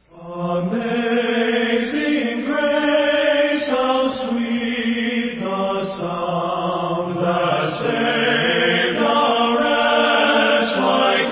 Amazing grace, how sweet the sound that saved a wretch like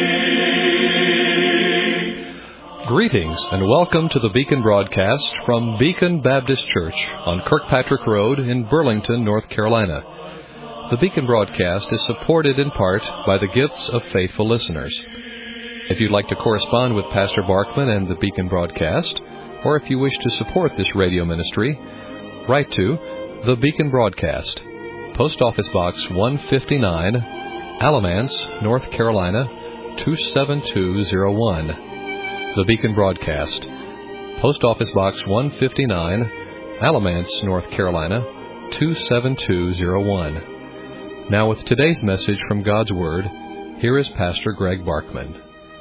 me. Greetings and welcome to the Beacon broadcast from Beacon Baptist Church on Kirkpatrick Road in Burlington, North Carolina. The Beacon broadcast is supported in part by the gifts of faithful listeners. If you'd like to correspond with Pastor Barkman and the Beacon broadcast, or if you wish to support this radio ministry, write to The Beacon Broadcast, Post Office Box 159, Alamance, North Carolina, 27201. The Beacon Broadcast, Post Office Box 159, Alamance, North Carolina, 27201. Now with today's message from God's Word, here is Pastor Greg Barkman.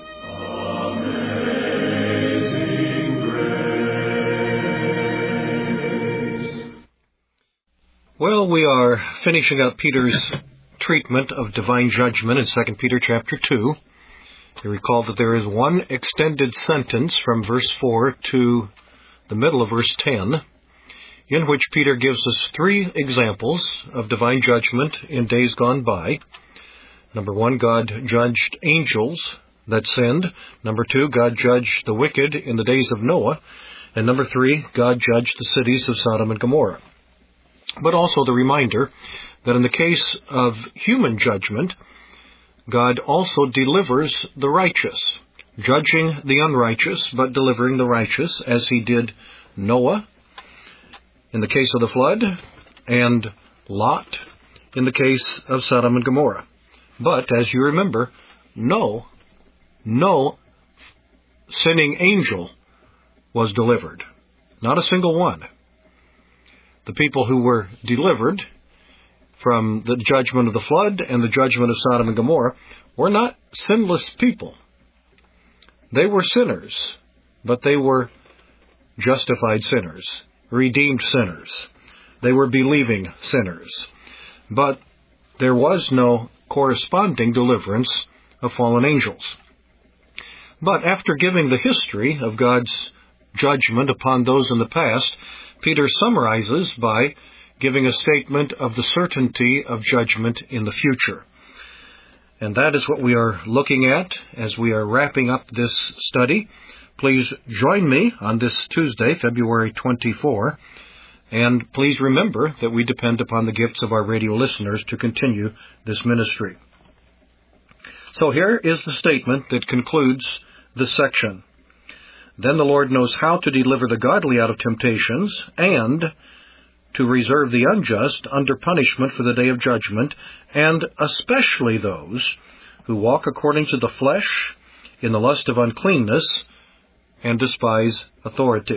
Well, we are finishing up Peter's treatment of divine judgment in 2 Peter chapter 2. You recall that there is one extended sentence from verse 4 to the middle of verse 10, in which Peter gives us three examples of divine judgment in days gone by. Number 1, God judged angels that sinned. Number 2, God judged the wicked in the days of Noah. And number 3, God judged the cities of Sodom and Gomorrah. But also the reminder that in the case of human judgment, God also delivers the righteous, judging the unrighteous, but delivering the righteous, as he did Noah in the case of the flood, and Lot in the case of Sodom and Gomorrah. But, as you remember, no sinning angel was delivered. Not a single one. The people who were delivered from the judgment of the flood and the judgment of Sodom and Gomorrah were not sinless people. They were sinners, but they were justified sinners, redeemed sinners. They were believing sinners. But there was no corresponding deliverance of fallen angels. But after giving the history of God's judgment upon those in the past, Peter summarizes by giving a statement of the certainty of judgment in the future. And that is what we are looking at as we are wrapping up this study. Please join me on this Tuesday, February 24, and please remember that we depend upon the gifts of our radio listeners to continue this ministry. So here is the statement that concludes this section. Then the Lord knows how to deliver the godly out of temptations and to reserve the unjust under punishment for the day of judgment, and especially those who walk according to the flesh in the lust of uncleanness and despise authority.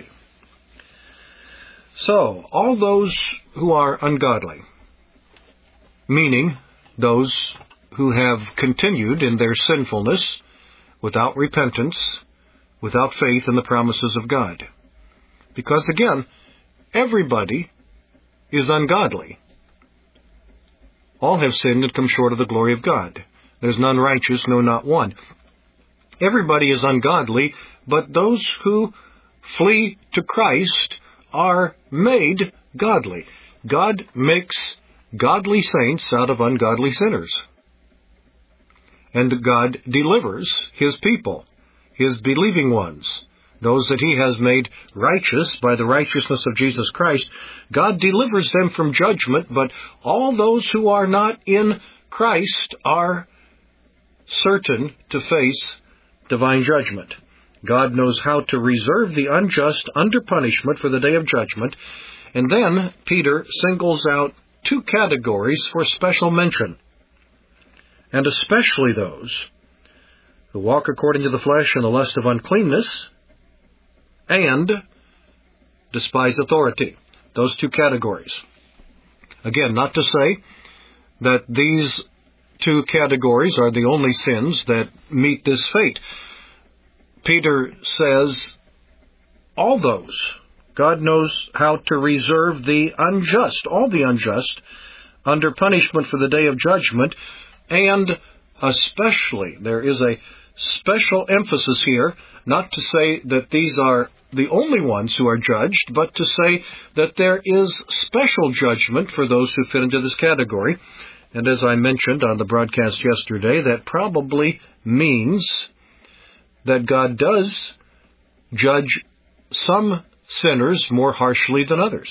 So, all those who are ungodly, meaning those who have continued in their sinfulness without repentance, without faith in the promises of God. Because again, everybody is ungodly. All have sinned and come short of the glory of God. There's none righteous, no, not one. Everybody is ungodly, but those who flee to Christ are made godly. God makes godly saints out of ungodly sinners. And God delivers His people, His believing ones, those that He has made righteous by the righteousness of Jesus Christ. God delivers them from judgment, but all those who are not in Christ are certain to face divine judgment. God knows how to reserve the unjust under punishment for the day of judgment. And then Peter singles out two categories for special mention, and especially those who walk according to the flesh in the lust of uncleanness and despise authority. Those two categories. Again, not to say that these two categories are the only sins that meet this fate. Peter says all those. God knows how to reserve the unjust, all the unjust, under punishment for the day of judgment, and especially, there is a special emphasis here, not to say that these are the only ones who are judged, but to say that there is special judgment for those who fit into this category. And as I mentioned on the broadcast yesterday, that probably means that God does judge some sinners more harshly than others.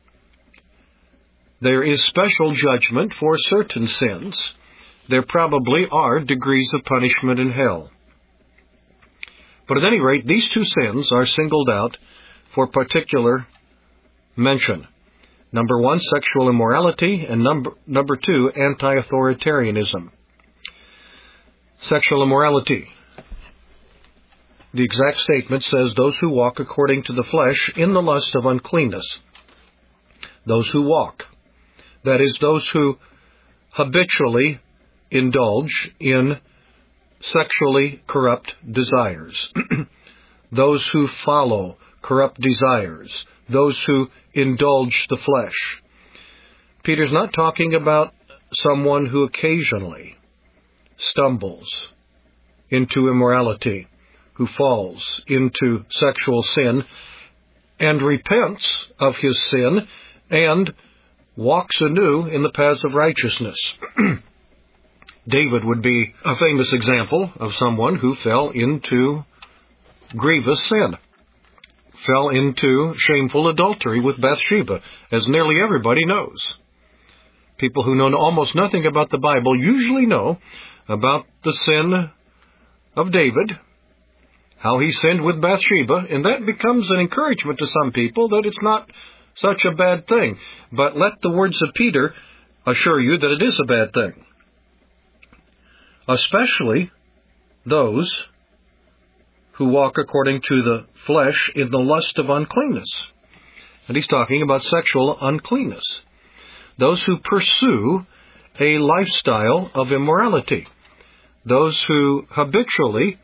There is special judgment for certain sins. There probably are degrees of punishment in hell. But at any rate, these two sins are singled out for particular mention. Number one, sexual immorality, and number two, anti-authoritarianism. Sexual immorality. The exact statement says, those who walk according to the flesh in the lust of uncleanness. Those who walk. That is, those who habitually indulge in sexually corrupt desires. Those who follow corrupt desires. Those who indulge the flesh. Peter's not talking about someone who occasionally stumbles into immorality, who falls into sexual sin and repents of his sin and walks anew in the paths of righteousness. David would be a famous example of someone who fell into grievous sin, fell into shameful adultery with Bathsheba, as nearly everybody knows. People who know almost nothing about the Bible usually know about the sin of David, how he sinned with Bathsheba, and that becomes an encouragement to some people that it's not such a bad thing. But let the words of Peter assure you that it is a bad thing. Especially those who walk according to the flesh in the lust of uncleanness. And he's talking about sexual uncleanness. Those who pursue a lifestyle of immorality. Those who habitually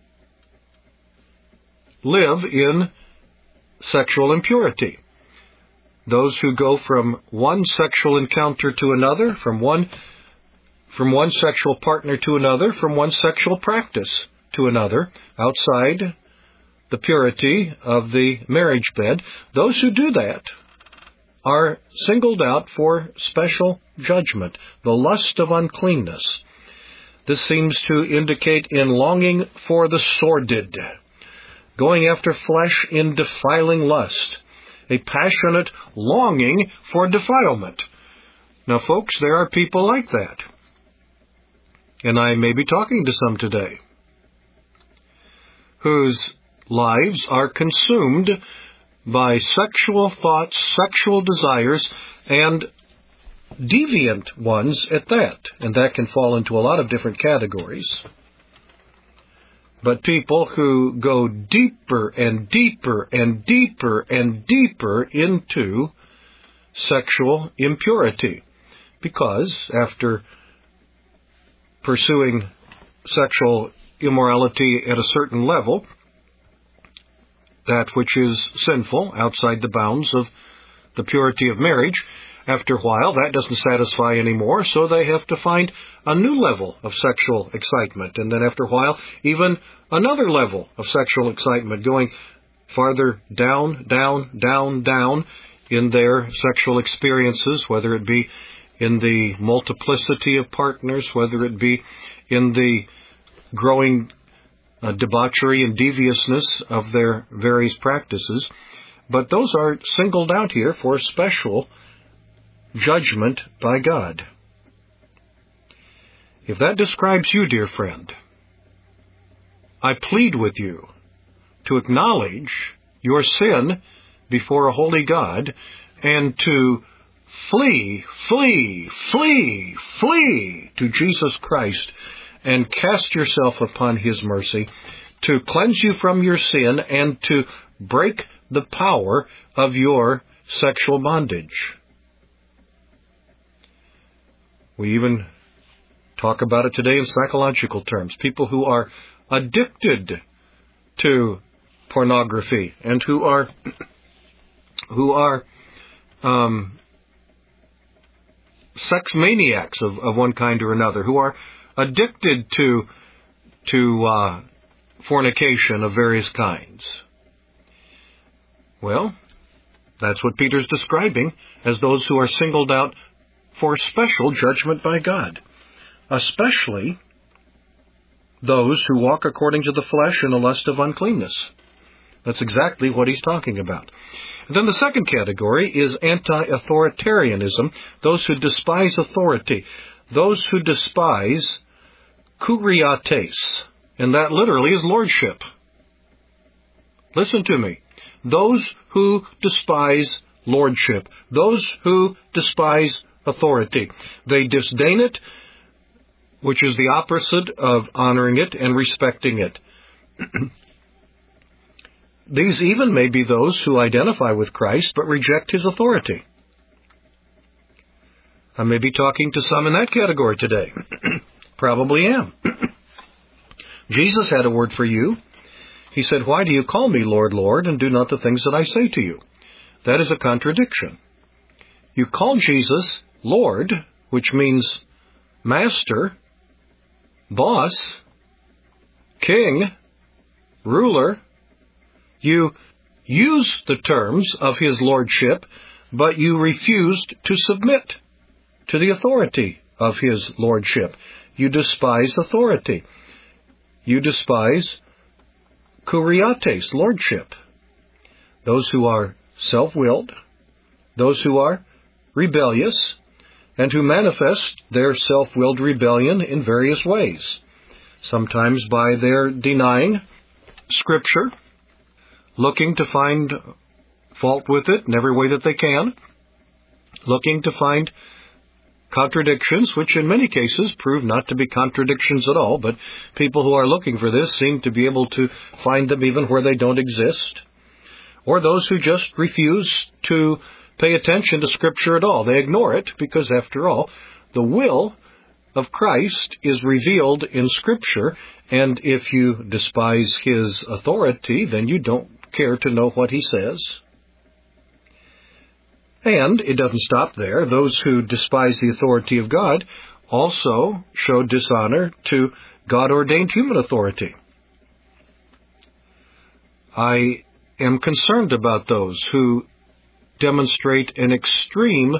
live in sexual impurity. Those who go from one sexual encounter to another, from one sexual partner to another, from one sexual practice to another, outside the purity of the marriage bed. Those who do that are singled out for special judgment, the lust of uncleanness. This seems to indicate in longing for the sordid, going after flesh in defiling lust, a passionate longing for defilement. Now, folks, there are people like that. And I may be talking to some today whose lives are consumed by sexual thoughts, sexual desires, and deviant ones at that. And that can fall into a lot of different categories. But people who go deeper and deeper and deeper and deeper into sexual impurity. Because after pursuing sexual immorality at a certain level, that which is sinful outside the bounds of the purity of marriage, after a while that doesn't satisfy anymore, so they have to find a new level of sexual excitement. And then after a while, even another level of sexual excitement, going farther down, down, down, down in their sexual experiences, whether it be in the multiplicity of partners, whether it be in the growing debauchery and deviousness of their various practices. But those are singled out here for special judgment by God. If that describes you, dear friend, I plead with you to acknowledge your sin before a holy God and to flee to Jesus Christ and cast yourself upon His mercy to cleanse you from your sin and to break the power of your sexual bondage. We even talk about it today in psychological terms. People who are addicted to pornography and who are sex maniacs of one kind or another, who are addicted to to fornication of various kinds. Well, that's what Peter's describing as those who are singled out for special judgment by God, especially those who walk according to the flesh in the lust of uncleanness. That's exactly what he's talking about. And then the second category is anti-authoritarianism, those who despise authority, those who despise kuriates, and that literally is lordship. Listen to me. Those who despise lordship, those who despise authority. They disdain it, which is the opposite of honoring it and respecting it. These even may be those who identify with Christ but reject His authority. I may be talking to some in that category today. Probably am. Jesus had a word for you. He said, "Why do you call me Lord, Lord, and do not the things that I say to you?" That is a contradiction. You call Jesus Lord, which means master, boss, king, ruler. You use the terms of His lordship, but you refused to submit to the authority of His lordship. You despise authority. You despise kuriates, lordship. Those who are self-willed, those who are rebellious, and who manifest their self-willed rebellion in various ways. Sometimes by their denying Scripture, looking to find fault with it in every way that they can, looking to find contradictions, which in many cases prove not to be contradictions at all, but people who are looking for this seem to be able to find them even where they don't exist. Or those who just refuse to pay attention to Scripture at all. They ignore it because, after all, the will of Christ is revealed in Scripture, and if you despise His authority, then you don't care to know what He says. And it doesn't stop there. Those who despise the authority of God also show dishonor to God-ordained human authority. I am concerned about those who demonstrate an extreme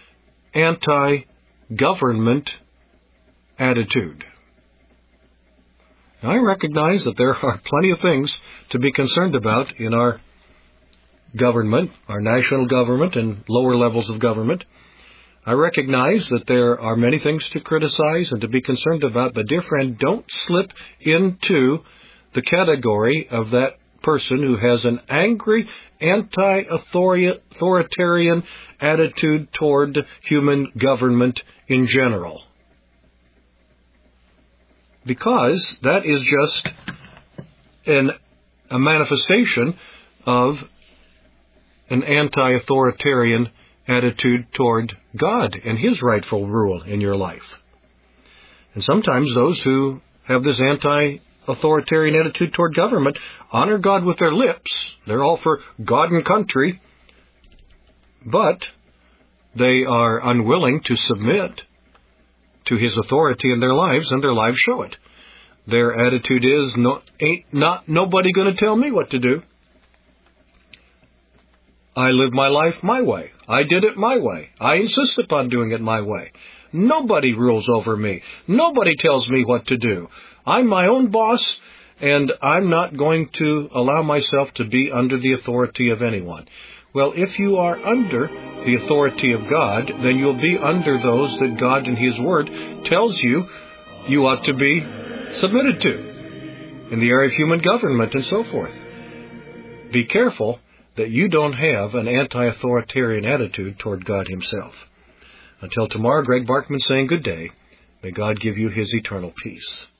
anti-government attitude. Now, I recognize that there are plenty of things to be concerned about in our government, our national government and lower levels of government. I recognize that there are many things to criticize and to be concerned about, but dear friend, don't slip into the category of that person who has an angry, anti-authoritarian attitude toward human government in general. Because that is just a manifestation of an anti-authoritarian attitude toward God and His rightful rule in your life. And sometimes those who have this anti-authoritarian attitude toward government honor God with their lips. They're all for God and country, but they are unwilling to submit to His authority in their lives, and their lives show it. Their attitude is, nobody going to tell me what to do. I live my life my way. I did it my way. I insist upon doing it my way. Nobody rules over me. Nobody tells me what to do. I'm my own boss, and I'm not going to allow myself to be under the authority of anyone. Well, if you are under the authority of God, then you'll be under those that God in His Word tells you you ought to be submitted to in the area of human government and so forth. Be careful that you don't have an anti-authoritarian attitude toward God Himself. Until tomorrow, Greg Barkman saying good day. May God give you His eternal peace.